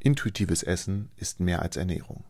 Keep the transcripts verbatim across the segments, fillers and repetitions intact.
Intuitives Essen ist mehr als Ernährung.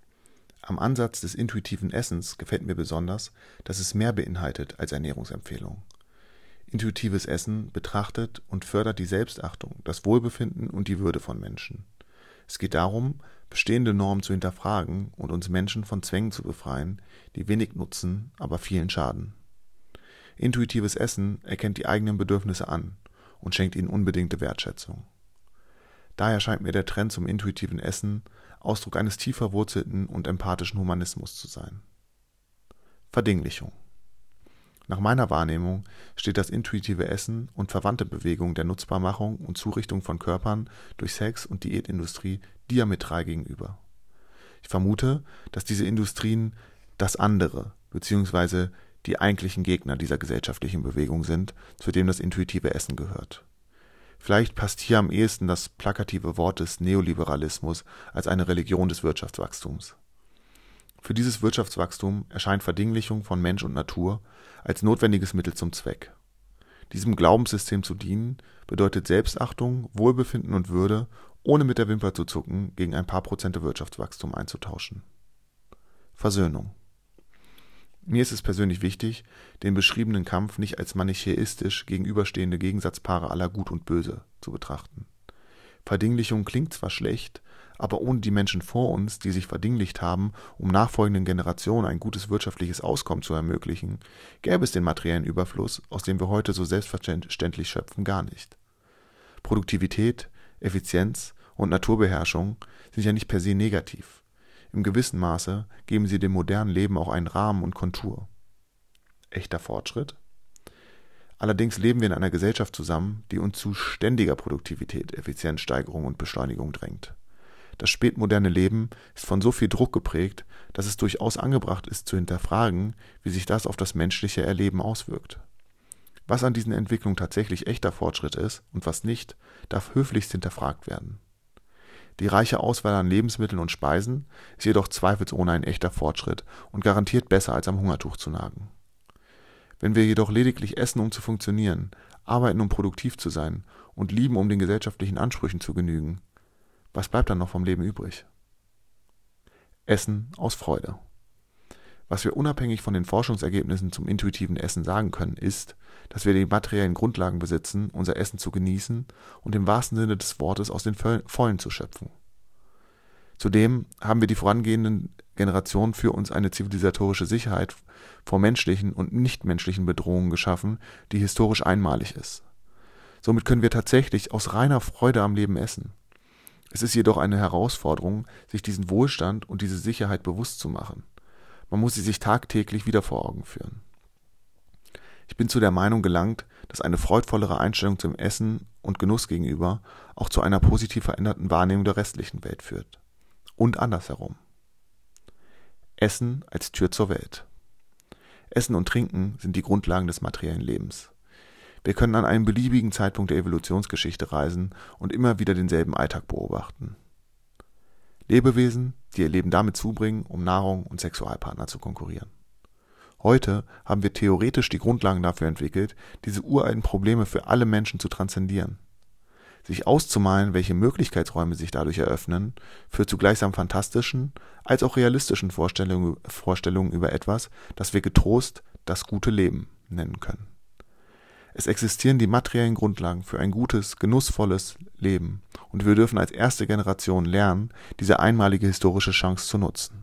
Am Ansatz des intuitiven Essens gefällt mir besonders, dass es mehr beinhaltet als Ernährungsempfehlung. Intuitives Essen betrachtet und fördert die Selbstachtung, das Wohlbefinden und die Würde von Menschen. Es geht darum, bestehende Normen zu hinterfragen und uns Menschen von Zwängen zu befreien, die wenig nutzen, aber vielen schaden. Intuitives Essen erkennt die eigenen Bedürfnisse an und schenkt ihnen unbedingte Wertschätzung. Daher scheint mir der Trend zum intuitiven Essen Ausdruck eines tief verwurzelten und empathischen Humanismus zu sein. Verdinglichung. Nach meiner Wahrnehmung steht das intuitive Essen und verwandte Bewegungen der Nutzbarmachung und Zurichtung von Körpern durch Sex- und Diätindustrie diametral gegenüber. Ich vermute, dass diese Industrien das andere bzw. die eigentlichen Gegner dieser gesellschaftlichen Bewegung sind, zu dem das intuitive Essen gehört. Vielleicht passt hier am ehesten das plakative Wort des Neoliberalismus als eine Religion des Wirtschaftswachstums. Für dieses Wirtschaftswachstum erscheint Verdinglichung von Mensch und Natur als notwendiges Mittel zum Zweck. Diesem Glaubenssystem zu dienen, bedeutet Selbstachtung, Wohlbefinden und Würde, ohne mit der Wimper zu zucken, gegen ein paar Prozente Wirtschaftswachstum einzutauschen. Versöhnung. Mir ist es persönlich wichtig, den beschriebenen Kampf nicht als manichäistisch gegenüberstehende Gegensatzpaare aller Gut und Böse zu betrachten. Verdinglichung klingt zwar schlecht, aber ohne die Menschen vor uns, die sich verdinglicht haben, um nachfolgenden Generationen ein gutes wirtschaftliches Auskommen zu ermöglichen, gäbe es den materiellen Überfluss, aus dem wir heute so selbstverständlich schöpfen, gar nicht. Produktivität, Effizienz und Naturbeherrschung sind ja nicht per se negativ. Im gewissen Maße geben sie dem modernen Leben auch einen Rahmen und Kontur. Echter Fortschritt? Allerdings leben wir in einer Gesellschaft zusammen, die uns zu ständiger Produktivität, Effizienzsteigerung und Beschleunigung drängt. Das spätmoderne Leben ist von so viel Druck geprägt, dass es durchaus angebracht ist zu hinterfragen, wie sich das auf das menschliche Erleben auswirkt. Was an diesen Entwicklungen tatsächlich echter Fortschritt ist und was nicht, darf höflichst hinterfragt werden. Die reiche Auswahl an Lebensmitteln und Speisen ist jedoch zweifelsohne ein echter Fortschritt und garantiert besser als am Hungertuch zu nagen. Wenn wir jedoch lediglich essen, um zu funktionieren, arbeiten, um produktiv zu sein und lieben, um den gesellschaftlichen Ansprüchen zu genügen, was bleibt dann noch vom Leben übrig? Essen aus Freude. Was wir unabhängig von den Forschungsergebnissen zum intuitiven Essen sagen können, ist, dass wir die materiellen Grundlagen besitzen, unser Essen zu genießen und im wahrsten Sinne des Wortes aus den Vollen zu schöpfen. Zudem haben wir die vorangehenden Generationen für uns eine zivilisatorische Sicherheit vor menschlichen und nichtmenschlichen Bedrohungen geschaffen, die historisch einmalig ist. Somit können wir tatsächlich aus reiner Freude am Leben essen. Es ist jedoch eine Herausforderung, sich diesen Wohlstand und diese Sicherheit bewusst zu machen. Man muss sie sich tagtäglich wieder vor Augen führen. Ich bin zu der Meinung gelangt, dass eine freudvollere Einstellung zum Essen und Genuss gegenüber auch zu einer positiv veränderten Wahrnehmung der restlichen Welt führt. Und andersherum. Essen als Tür zur Welt. Essen und Trinken sind die Grundlagen des materiellen Lebens. Wir können an einem beliebigen Zeitpunkt der Evolutionsgeschichte reisen und immer wieder denselben Alltag beobachten. Lebewesen, die ihr Leben damit zubringen, um Nahrung und Sexualpartner zu konkurrieren. Heute haben wir theoretisch die Grundlagen dafür entwickelt, diese uralten Probleme für alle Menschen zu transzendieren. Sich auszumalen, welche Möglichkeitsräume sich dadurch eröffnen, führt zu gleichsam fantastischen als auch realistischen Vorstellungen, Vorstellungen über etwas, das wir getrost das gute Leben nennen können. Es existieren die materiellen Grundlagen für ein gutes, genussvolles Leben und wir dürfen als erste Generation lernen, diese einmalige historische Chance zu nutzen.